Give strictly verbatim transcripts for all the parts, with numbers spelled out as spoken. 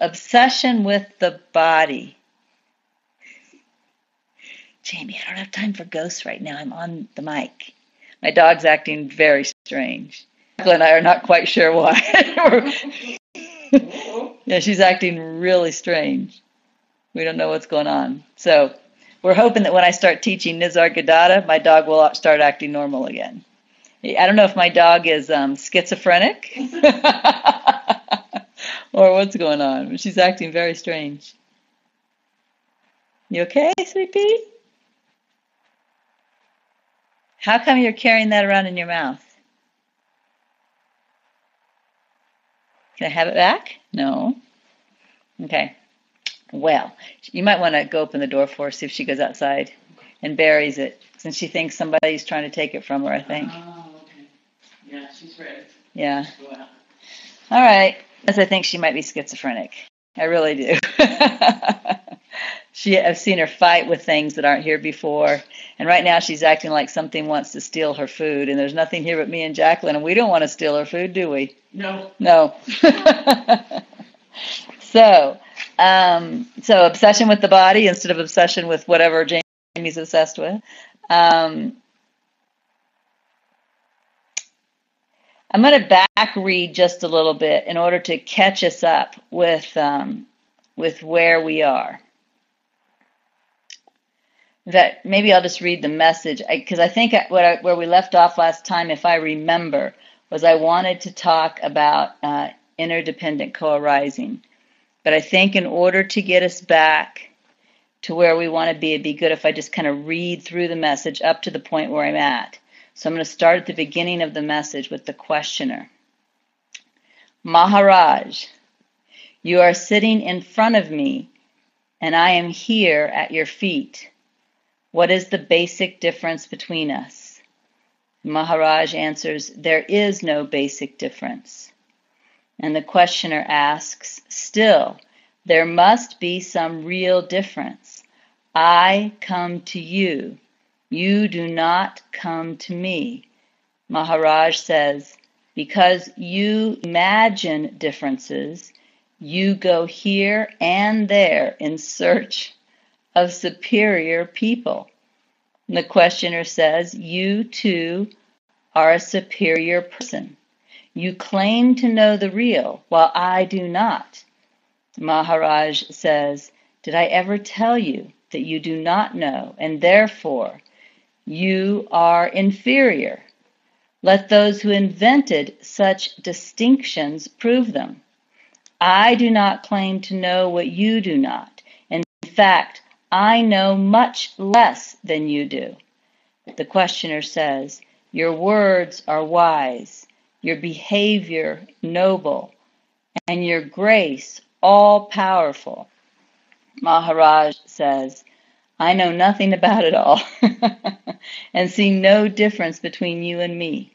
obsession with the body. Jamie, I don't have time for ghosts right now. I'm on the mic. My dog's acting very strange. Jacqueline and I are not quite sure why. Yeah, she's acting really strange. We don't know what's going on. So we're hoping that when I start teaching Nisargadatta, my dog will start acting normal again. I don't know if my dog is um, schizophrenic or what's going on, but she's acting very strange. You okay, sweet pea? How come you're carrying that around in your mouth? Can I have it back? No. Okay. Well, you might want to go open the door for her, see if she goes outside and buries it, since she thinks somebody's trying to take it from her, I think. Oh, okay. Yeah, she's ready. Yeah. Go out. All right. Because I think she might be schizophrenic. I really do. She, I've seen her fight with things that aren't here before. And right now she's acting like something wants to steal her food. And there's nothing here but me and Jacqueline. And we don't want to steal her food, do we? No. No. so, um, so obsession with the body instead of obsession with whatever Jamie's obsessed with. Um, I'm going to back read just a little bit in order to catch us up with um, with where we are. That maybe I'll just read the message, because I, I think what I, where we left off last time, if I remember, was I wanted to talk about uh, interdependent co-arising. But I think in order to get us back to where we want to be, it'd be good if I just kind of read through the message up to the point where I'm at. So I'm going to start at the beginning of the message with the questioner. Maharaj, you are sitting in front of me, and I am here at your feet. What is the basic difference between us? Maharaj answers, there is no basic difference. And the questioner asks, still, there must be some real difference. I come to you. You do not come to me. Maharaj says, because you imagine differences, you go here and there in search of superior people. And the questioner says, you too are a superior person. You claim to know the real, while I do not. Maharaj says, did I ever tell you that you do not know, and therefore you are inferior? Let those who invented such distinctions prove them. I do not claim to know what you do not. In fact, I know much less than you do. The questioner says, your words are wise, your behavior noble, and your grace all-powerful. Maharaj says, I know nothing about it all and see no difference between you and me.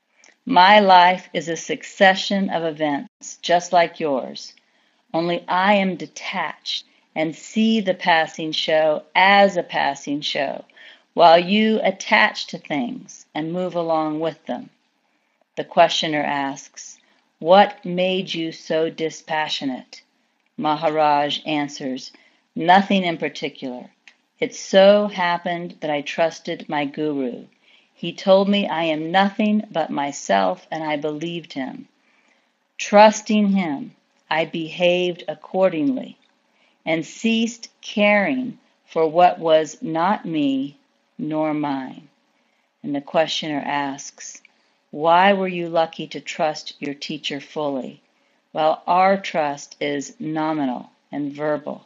My life is a succession of events just like yours, only I am detached and see the passing show as a passing show, while you attach to things and move along with them. The questioner asks, what made you so dispassionate? Maharaj answers, nothing in particular. It so happened that I trusted my guru. He told me I am nothing but myself, and I believed him. Trusting him, I behaved accordingly and ceased caring for what was not me nor mine. And the questioner asks, why were you lucky to trust your teacher fully, while our trust is nominal and verbal?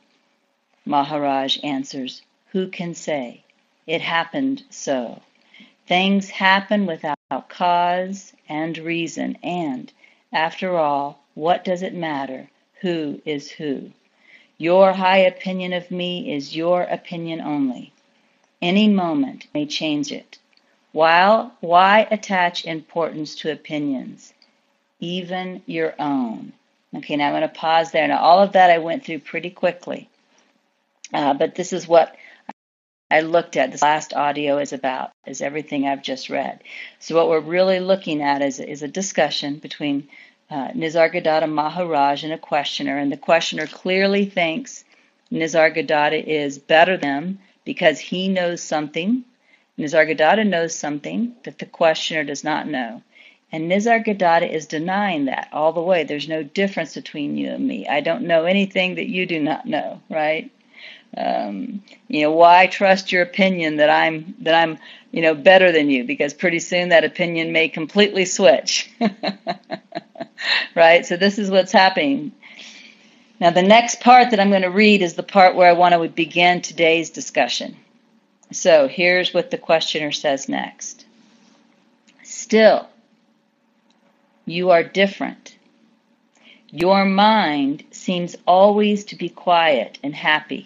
Maharaj answers, who can say? It happened so. Things happen without cause and reason, and, after all, what does it matter who is who? Your high opinion of me is your opinion only. Any moment may change it. While, why attach importance to opinions, even your own? Okay, now I'm going to pause there. Now, all of that I went through pretty quickly, uh, but this is what I looked at. This last audio is about, is everything I've just read. So what we're really looking at is, is a discussion between uh, Nisargadatta Maharaj and a questioner, and the questioner clearly thinks Nisargadatta is better than him because he knows something. Nisargadatta knows something that the questioner does not know. And Nisargadatta is denying that all the way. There's no difference between you and me. I don't know anything that you do not know, right? Um, you know, why trust your opinion that I'm that I'm, you know, better than you? Because pretty soon that opinion may completely switch, right? So this is what's happening. Now, the next part that I'm going to read is the part where I want to begin today's discussion. So here's what the questioner says next. Still, you are different. Your mind seems always to be quiet and happy,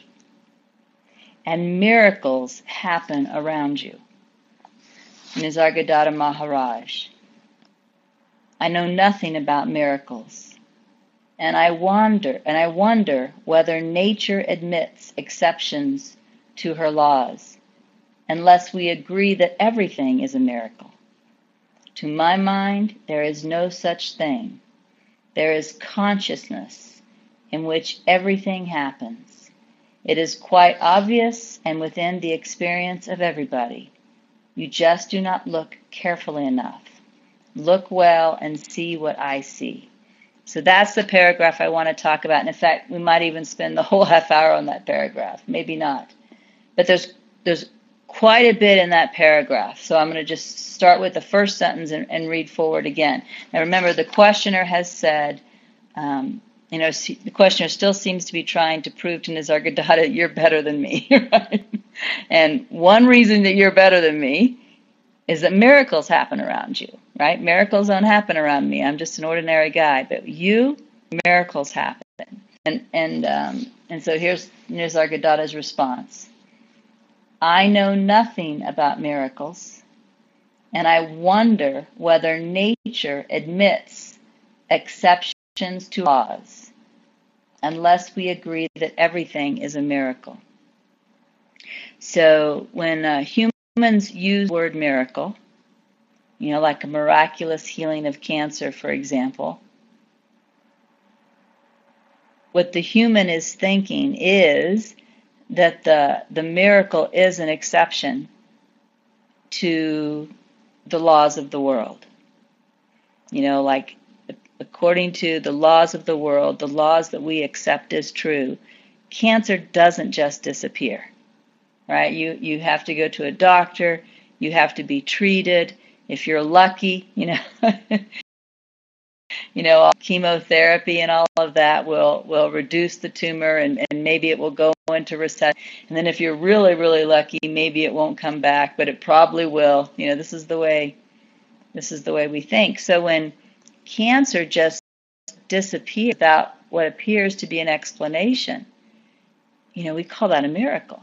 and miracles happen around you. Nisargadatta Maharaj. I know nothing about miracles, and I wonder, and I wonder whether nature admits exceptions to her laws, unless we agree that everything is a miracle. To my mind, there is no such thing. There is consciousness in which everything happens. It is quite obvious and within the experience of everybody. You just do not look carefully enough. Look well and see what I see. So that's the paragraph I want to talk about. And in fact, we might even spend the whole half hour on that paragraph. Maybe not. But there's there's quite a bit in that paragraph. So I'm going to just start with the first sentence and, and read forward again. Now remember, the questioner has said, um, you know, the questioner still seems to be trying to prove to Nisargadatta, you're better than me, right? And one reason that you're better than me is that miracles happen around you, right? Miracles don't happen around me. I'm just an ordinary guy. But you, miracles happen. And and um, and so here's Nisargadatta's response. I know nothing about miracles, and I wonder whether nature admits exceptions to laws, unless we agree that everything is a miracle. So when uh, humans use the word miracle, you know, like a miraculous healing of cancer, for example, what the human is thinking is that the the miracle is an exception to the laws of the world. You know, like according to the laws of the world, the laws that we accept as true, cancer doesn't just disappear, right? You you have to go to a doctor, you have to be treated. If you're lucky, you know, you know, chemotherapy and all of that will, will reduce the tumor and, and maybe it will go into recession. And then if you're really, really lucky, maybe it won't come back, but it probably will. You know, this is the way, this is the way we think. So when cancer just disappears without what appears to be an explanation, you know, we call that a miracle.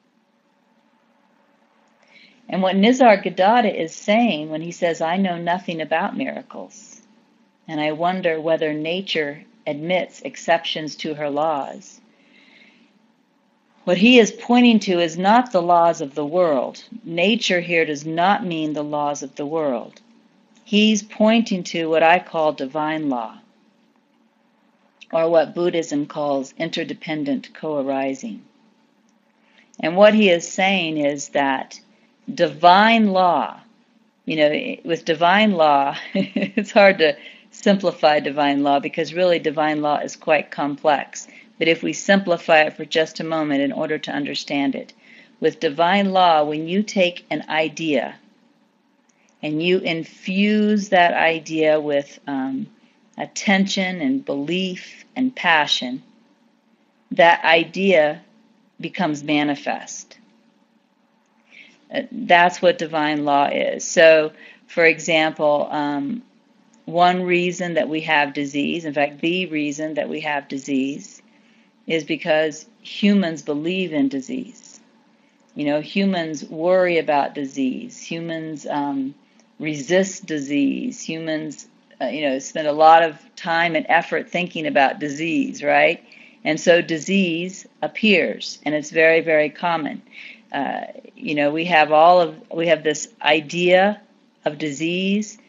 And what Nisargadatta is saying when he says, I know nothing about miracles, and I wonder whether nature admits exceptions to her laws. What he is pointing to is not the laws of the world. Nature here does not mean the laws of the world. He's pointing to what I call divine law, or what Buddhism calls interdependent co-arising. And what he is saying is that divine law, you know, with divine law, it's hard to simplify divine law because really divine law is quite complex. But if we simplify it for just a moment in order to understand it, with divine law, when you take an idea and you infuse that idea with um, attention and belief and passion, that idea becomes manifest. Uh, that's what divine law is. So, for example, um, one reason that we have disease, in fact, the reason that we have disease, is because humans believe in disease. You know, humans worry about disease. Humans um, resist disease. Humans, uh, you know, spend a lot of time and effort thinking about disease, right? And so disease appears, and it's very, very common. Uh, you know, we have all of we have this idea of disease.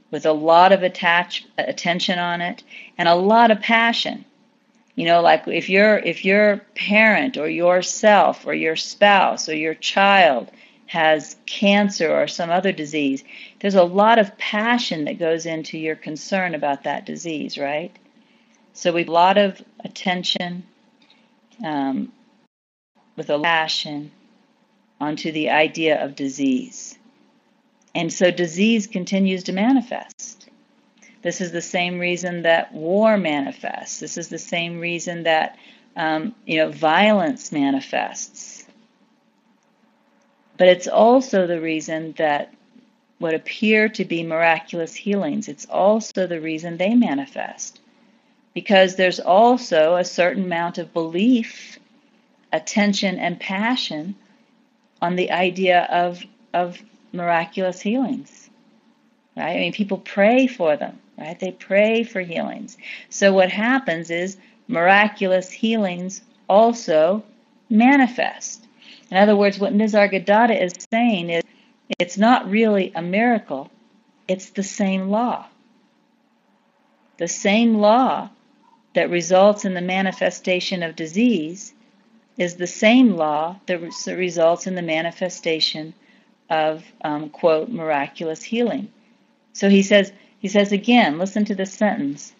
with a lot of attach, attention on it and a lot of passion. You know, like if your if your parent or yourself or your spouse or your child has cancer or some other disease, there's a lot of passion that goes into your concern about that disease, right? So we have a lot of attention um, with a passion onto the idea of disease. And so disease continues to manifest. This is the same reason that war manifests. This is the same reason that um, you know, violence manifests. But it's also the reason that what appear to be miraculous healings, it's also the reason they manifest. Because there's also a certain amount of belief, attention, and passion on the idea of, of miraculous healings. Right? I mean, people pray for them, right? They pray for healings. So what happens is miraculous healings also manifest. In other words, what Nisargadatta is saying is it's not really a miracle, it's the same law. The same law that results in the manifestation of disease is the same law that results in the manifestation of, um, quote, miraculous healing. So he says, he says again, listen to this sentence.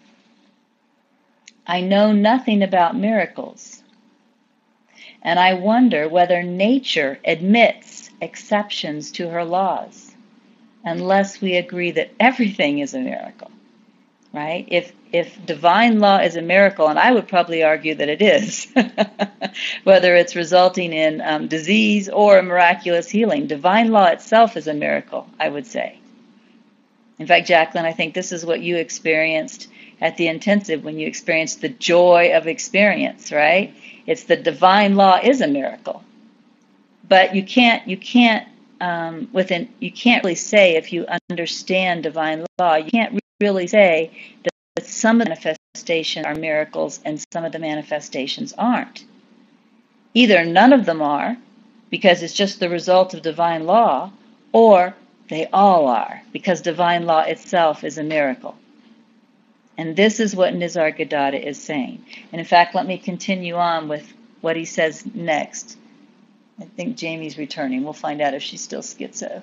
I know nothing about miracles, and I wonder whether nature admits exceptions to her laws, unless we agree that everything is a miracle, right? If if divine law is a miracle, and I would probably argue that it is, whether it's resulting in um, disease or a miraculous healing, divine law itself is a miracle, I would say. In fact, Jacqueline, I think this is what you experienced at the intensive when you experienced the joy of experience, right? It's the divine law is a miracle, but you can't you can't um, within you can't really say if you understand divine law, you can't really say that some of the manifestations are miracles and some of the manifestations aren't. Either none of them are, because it's just the result of divine law, or they all are, because divine law itself is a miracle. And this is what Nisargadatta is saying. And in fact, let me continue on with what he says next. I think Jamie's returning. We'll find out if she's still schizo.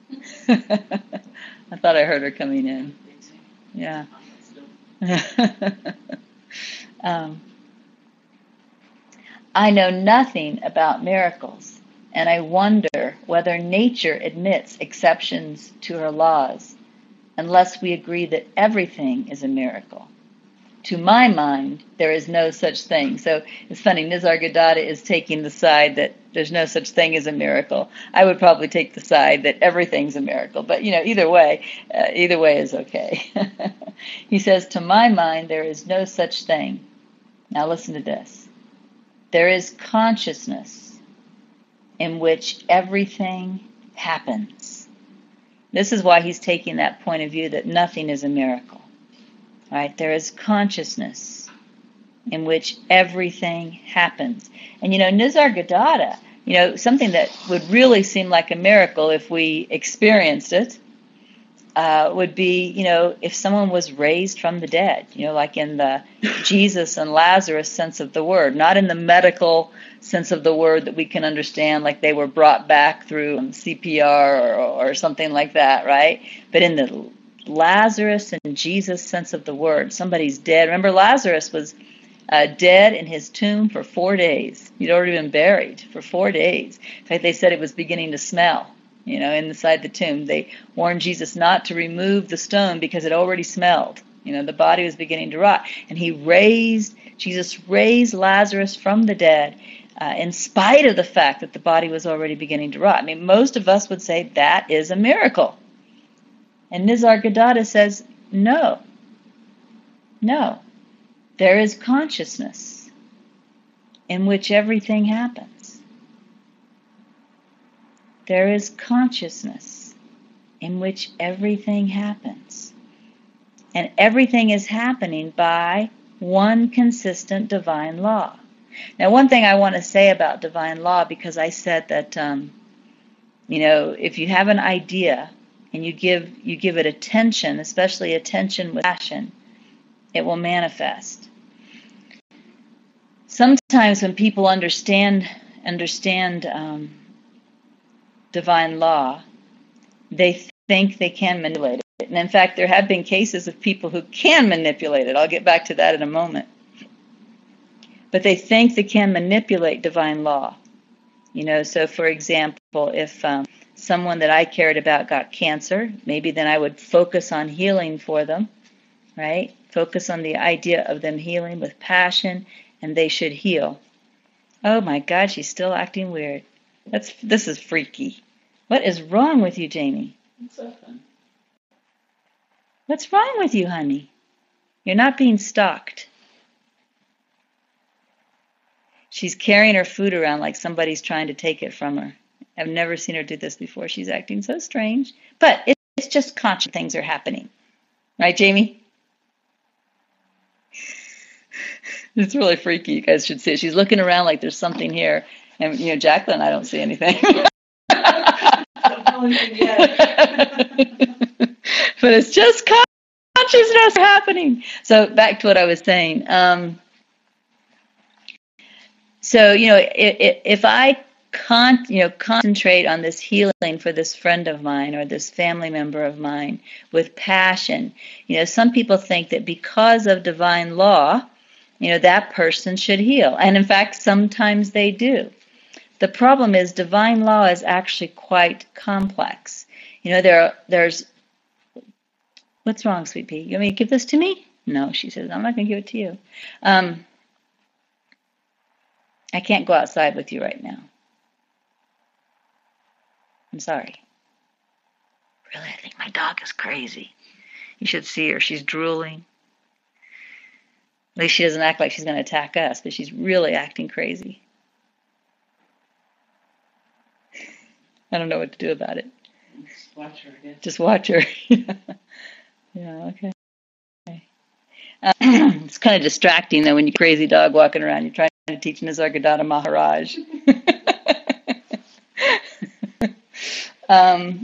I thought I heard her coming in. Yeah. um, I know nothing about miracles, and I wonder whether nature admits exceptions to her laws, unless we agree that everything is a miracle. To my mind, there is no such thing. So it's funny, Nisargadatta is taking the side that there's no such thing as a miracle. I would probably take the side that everything's a miracle. But, you know, either way, uh, either way is okay. He says, to my mind, there is no such thing. Now listen to this. There is consciousness in which everything happens. This is why he's taking that point of view that nothing is a miracle. Right? There is consciousness in which everything happens. And, you know, Nisargadatta, you know, something that would really seem like a miracle if we experienced it, uh, would be, you know, if someone was raised from the dead, you know, like in the Jesus and Lazarus sense of the word, not in the medical sense of the word that we can understand, like they were brought back through C P R or, or something like that, right? But in the Lazarus and Jesus sense of the word, somebody's dead. Remember, Lazarus was uh, dead in his tomb for four days. He'd already been buried for four days. In fact, they said it was beginning to smell, you know, inside the tomb. They warned Jesus not to remove the stone because it already smelled. You know, the body was beginning to rot. And he raised, Jesus raised Lazarus from the dead uh, in spite of the fact that the body was already beginning to rot. I mean, most of us would say that is a miracle. And Nisargadatta says, no, no, there is consciousness in which everything happens. There is consciousness in which everything happens. And everything is happening by one consistent divine law. Now, one thing I want to say about divine law, because I said that, um, you know, if you have an idea and you give you give it attention, especially attention with passion, it will manifest. Sometimes when people understand understand um, divine law, they think they can manipulate it. And in fact, there have been cases of people who can manipulate it. I'll get back to that in a moment. But they think they can manipulate divine law. You know, so for example, if um, someone that I cared about got cancer, maybe then I would focus on healing for them, right? Focus on the idea of them healing with passion, and they should heal. Oh my God, she's still acting weird. That's this is freaky. What is wrong with you, Jamie? It's so fun. What's wrong with you, honey? You're not being stalked. She's carrying her food around like somebody's trying to take it from her. I've never seen her do this before. She's acting so strange. But it's just conscious things are happening. Right, Jamie? It's really freaky. You guys should see it. She's looking around like there's something here. And, you know, Jacqueline, I don't see anything. But it's just consciousness happening. So back to what I was saying. Um, so, you know, if, if I con- you know, concentrate on this healing for this friend of mine or this family member of mine with passion, you know, some people think that because of divine law, you know, that person should heal. And in fact, sometimes they do. The problem is divine law is actually quite complex. You know, there are, there's, what's wrong, Sweet Pea? You want me to give this to me? No, she says, I'm not going to give it to you. Um, I can't go outside with you right now. I'm sorry. Really, I think my dog is crazy. You should see her. She's drooling. At least she doesn't act like she's going to attack us, but she's really acting crazy. I don't know what to do about it. Just watch her again. Just watch her. Yeah, okay. okay. Uh, it's kind of distracting, though, when you crazy dog walking around. You're trying to teach Nisargadatta Maharaj. um,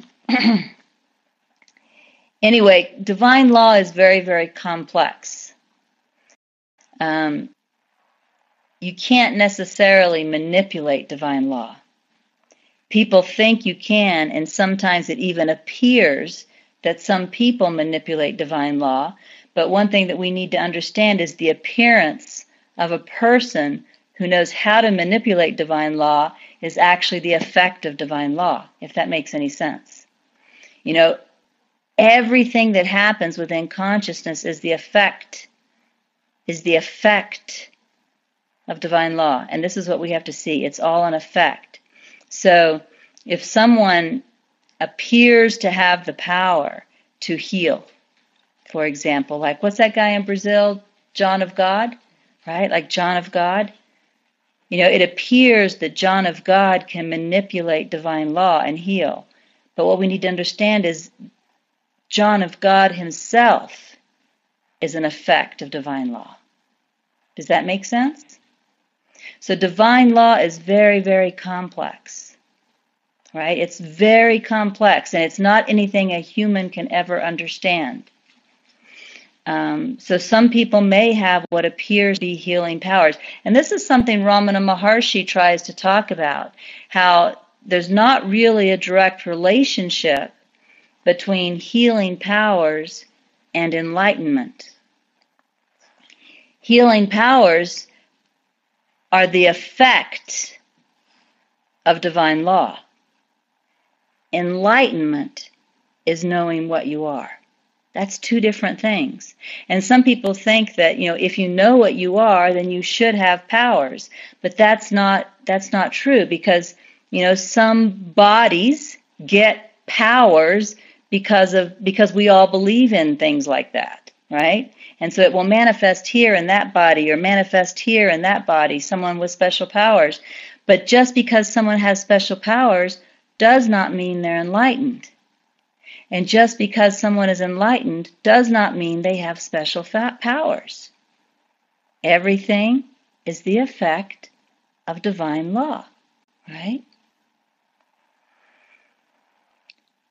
anyway, divine law is very, very complex. Um, you can't necessarily manipulate divine law. People think you can, and sometimes it even appears that some people manipulate divine law. But one thing that we need to understand is the appearance of a person who knows how to manipulate divine law is actually the effect of divine law, if that makes any sense. You know, everything that happens within consciousness is the effect, is the effect of divine law. And this is what we have to see. It's all an effect. So if someone appears to have the power to heal, for example, like what's that guy in Brazil, John of God, right? Like John of God. You know, it appears that John of God can manipulate divine law and heal. But what we need to understand is John of God himself is an effect of divine law. Does that make sense? So divine law is very, very complex, right? It's very complex, and it's not anything a human can ever understand. Um, so some people may have what appears to be healing powers. And this is something Ramana Maharshi tries to talk about, how there's not really a direct relationship between healing powers and enlightenment. Healing powers are the effect of divine law. Enlightenment is knowing what you are. That's two different things. And some people think that, you know, if you know what you are, then you should have powers. But that's not that's not true, because, you know, some bodies get powers because of because we all believe in things like that, right? And so it will manifest here in that body, or manifest here in that body, someone with special powers. But just because someone has special powers does not mean they're enlightened. And just because someone is enlightened does not mean they have special powers. Everything is the effect of divine law, right?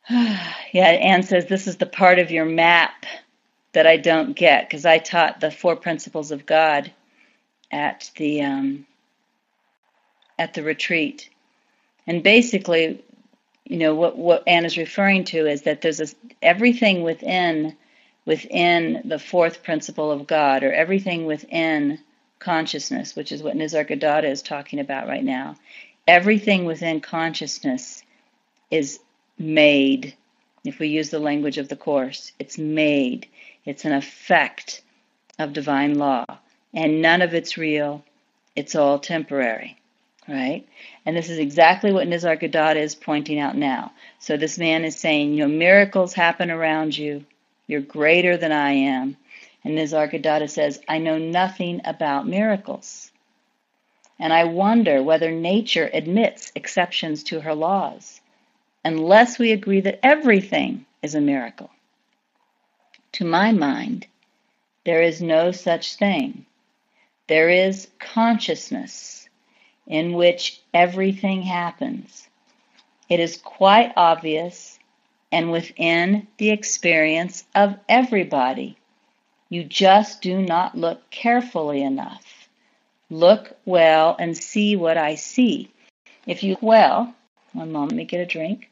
Yeah, Anne says this is the part of your map that I don't get, because I taught the four principles of God at the um, at the retreat, and basically, you know, what what Anne is referring to is that there's a, everything within within the fourth principle of God, or everything within consciousness, which is what Nisargadatta is talking about right now. Everything within consciousness is made. If we use the language of the Course, it's made. It's an effect of divine law, and none of it's real. It's all temporary, right? And this is exactly what Nisargadatta is pointing out now. So this man is saying, you know, miracles happen around you. You're greater than I am. And Nisargadatta says, I know nothing about miracles. And I wonder whether nature admits exceptions to her laws, unless we agree that everything is a miracle. To my mind, there is no such thing. There is consciousness in which everything happens. It is quite obvious and within the experience of everybody. You just do not look carefully enough. Look well and see what I see. If you look well, one moment, let me get a drink.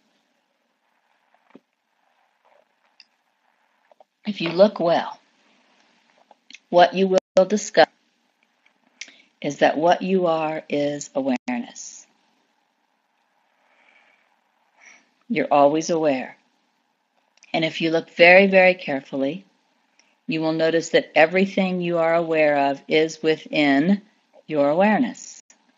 If you look well, what you will discover is that what you are is awareness. You're always aware. And if you look very, very carefully, you will notice that everything you are aware of is within your awareness.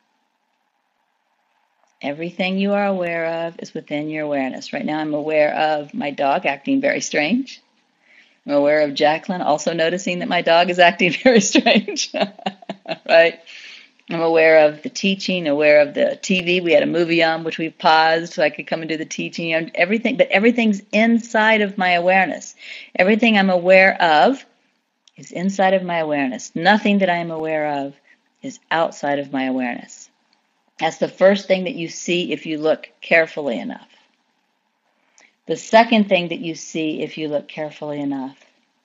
Everything you are aware of is within your awareness. Right now I'm aware of my dog acting very strange. I'm aware of Jacqueline also noticing that my dog is acting very strange. Right? I'm aware of the teaching, aware of the T V. We had a movie on which we paused so I could come and do the teaching. And everything, but everything's inside of my awareness. Everything I'm aware of is inside of my awareness. Nothing that I am aware of is outside of my awareness. That's the first thing that you see if you look carefully enough. The second thing that you see if you look carefully enough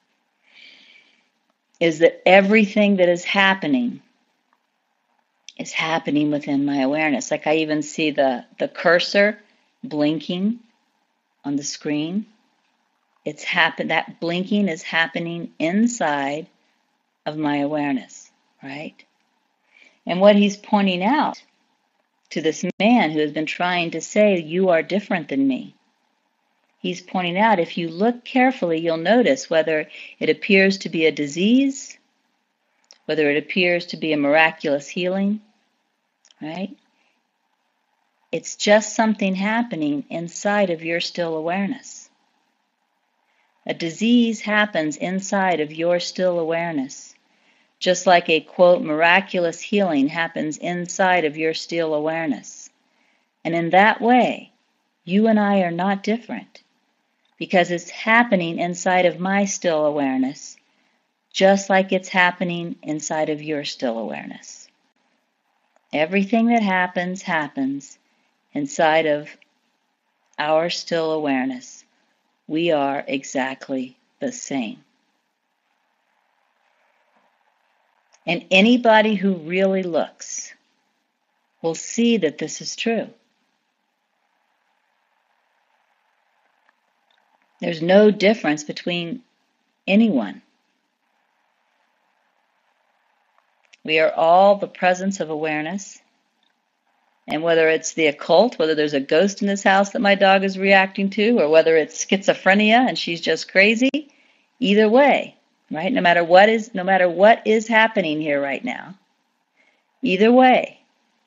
is that everything that is happening is happening within my awareness. Like I even see the, the cursor blinking on the screen. It's happen that blinking is happening inside of my awareness, right? And what he's pointing out to this man who has been trying to say, you are different than me, he's pointing out, if you look carefully, you'll notice whether it appears to be a disease, whether it appears to be a miraculous healing, right? It's just something happening inside of your still awareness. A disease happens inside of your still awareness, just like a, quote, miraculous healing happens inside of your still awareness. And in that way, you and I are not different, because it's happening inside of my still awareness, just like it's happening inside of your still awareness. Everything that happens, happens inside of our still awareness. We are exactly the same. And anybody who really looks will see that this is true. There's no difference between anyone. We are all the presence of awareness. And whether it's the occult, whether there's a ghost in this house that my dog is reacting to, or whether it's schizophrenia and she's just crazy, either way, right? No matter what is, no matter what is happening here right now, either way,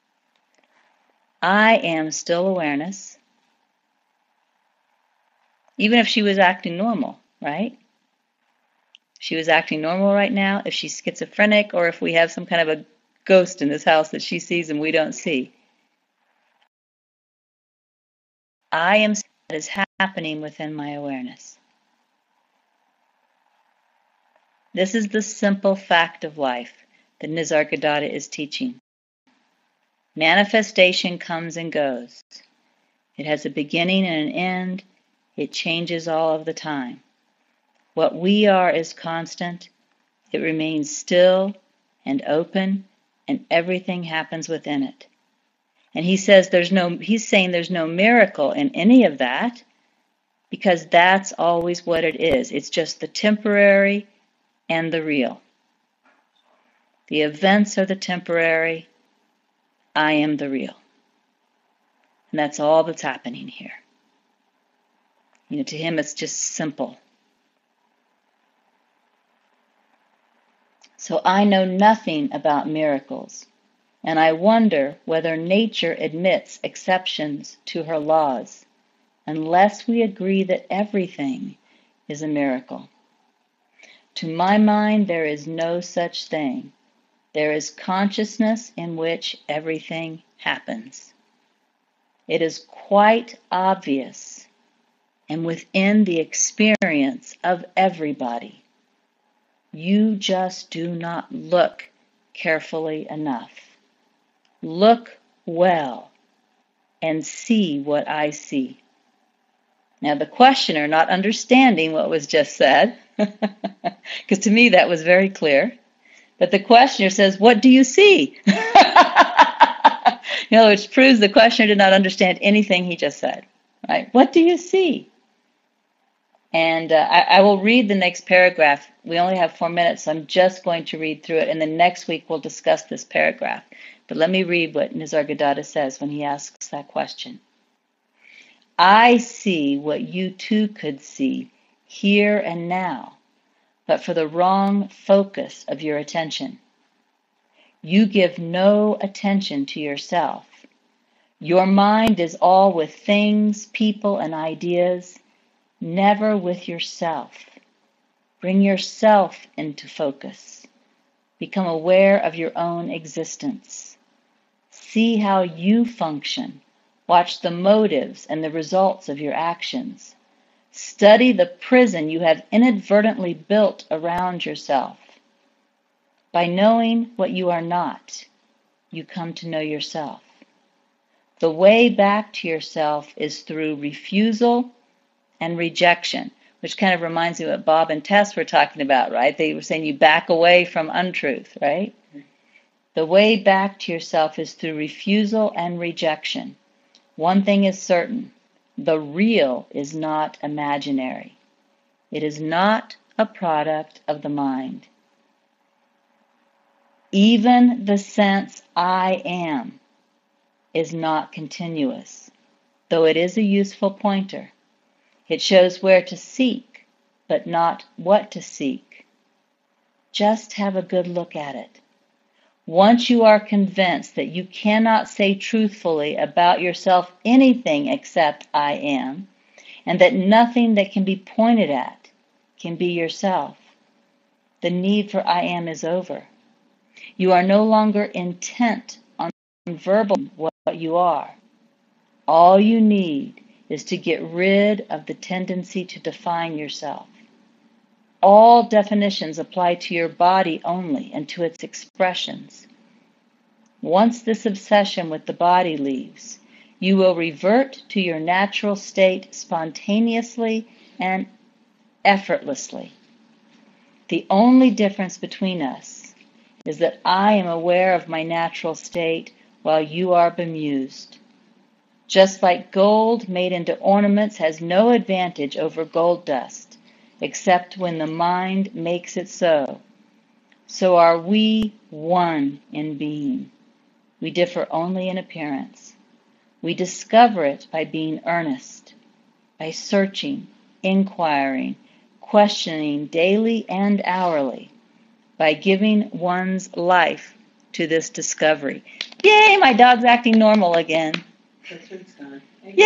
I am still awareness. Even if she was acting normal, right? She was acting normal right now, if she's schizophrenic, or if we have some kind of a ghost in this house that she sees and we don't see. I am what is happening within my awareness. This is the simple fact of life that Nisargadatta is teaching. Manifestation comes and goes. It has a beginning and an end, It changes all of the time. What we are is constant. It remains still and open, and everything happens within it. And he says there's no, he's saying there's no miracle in any of that, because that's always what it is. It's just the temporary and the real. The events are the temporary. I am the real. And that's all that's happening here. You know, to him it's just simple. So I know nothing about miracles, and I wonder whether nature admits exceptions to her laws, unless we agree that everything is a miracle. To my mind, there is no such thing. There is consciousness in which everything happens. It is quite obvious and within the experience of everybody. You just do not look carefully enough. Look well and see what I see. Now, the questioner, not understanding what was just said, because to me that was very clear, but the questioner says, what do you see? You know, which proves the questioner did not understand anything he just said. Right? What do you see? And uh, I, I will read the next paragraph. We only have four minutes, so I'm just going to read through it, and then next week we'll discuss this paragraph. But let me read what Nisargadatta says when he asks that question. I see what you too could see here and now, but for the wrong focus of your attention. You give no attention to yourself. Your mind is all with things, people, and ideas, never with yourself. Bring yourself into focus. Become aware of your own existence. See how you function. Watch the motives and the results of your actions. Study the prison you have inadvertently built around yourself. By knowing what you are not, you come to know yourself. The way back to yourself is through refusal and rejection, which kind of reminds me of what Bob and Tess were talking about, right? They were saying you back away from untruth, right? The way back to yourself is through refusal and rejection. One thing is certain, the real is not imaginary. It is not a product of the mind. Even the sense I am is not continuous, though it is a useful pointer. It shows where to seek, but not what to seek. Just have a good look at it. Once you are convinced that you cannot say truthfully about yourself anything except I am, and that nothing that can be pointed at can be yourself, the need for I am is over. You are no longer intent on verbal what you are. All you need is to get rid of the tendency to define yourself. All definitions apply to your body only and to its expressions. Once this obsession with the body leaves, you will revert to your natural state spontaneously and effortlessly. The only difference between us is that I am aware of my natural state while you are bemused. Just like gold made into ornaments has no advantage over gold dust, except when the mind makes it so, so are we one in being. We differ only in appearance. We discover it by being earnest, by searching, inquiring, questioning daily and hourly, by giving one's life to this discovery. Yay, my dog's acting normal again. That's what it's done.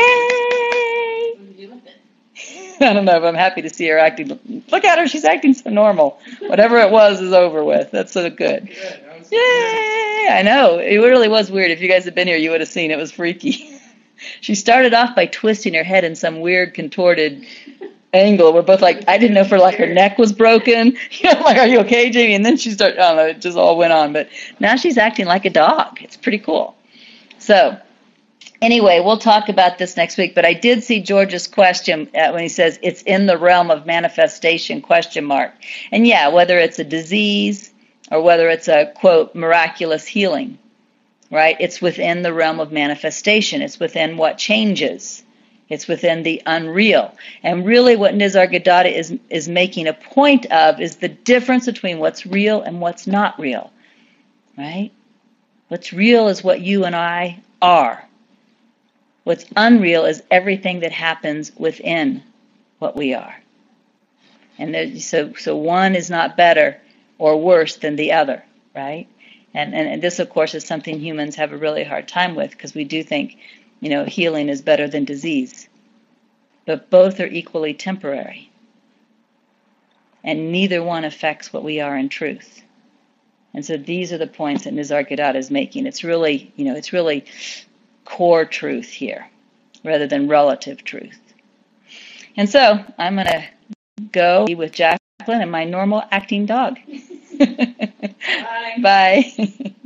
Yay! What did you with it? I don't know, but I'm happy to see her acting. Look at her, she's acting so normal. Whatever it was is over with. That's so good. Good. That was so Yay! I know. It really was weird. If you guys had been here, you would have seen it was freaky. She started off by twisting her head in some weird contorted angle. We're both like, I didn't know if her, like, her neck was broken. You know, like, are you okay, Jamie? And then she started, I don't know, it just all went on. But now she's acting like a dog. It's pretty cool. So, Anyway, we'll talk about this next week, but I did see George's question uh, when he says it's in the realm of manifestation, question mark. And yeah, whether it's a disease or whether it's a, quote, miraculous healing, right? It's within the realm of manifestation. It's within what changes. It's within the unreal. And really what Nisargadatta is, is making a point of is the difference between what's real and what's not real, right? What's real is what you and I are. What's unreal is everything that happens within what we are. And there, so, so one is not better or worse than the other, right? And, and, and this, of course, is something humans have a really hard time with because we do think, you know, healing is better than disease. But both are equally temporary. And neither one affects what we are in truth. And so these are the points that Nisargadatta is making. It's really, you know, it's really core truth here rather than relative truth. And so I'm going to go with Jacqueline and my normal acting dog. Bye. Bye.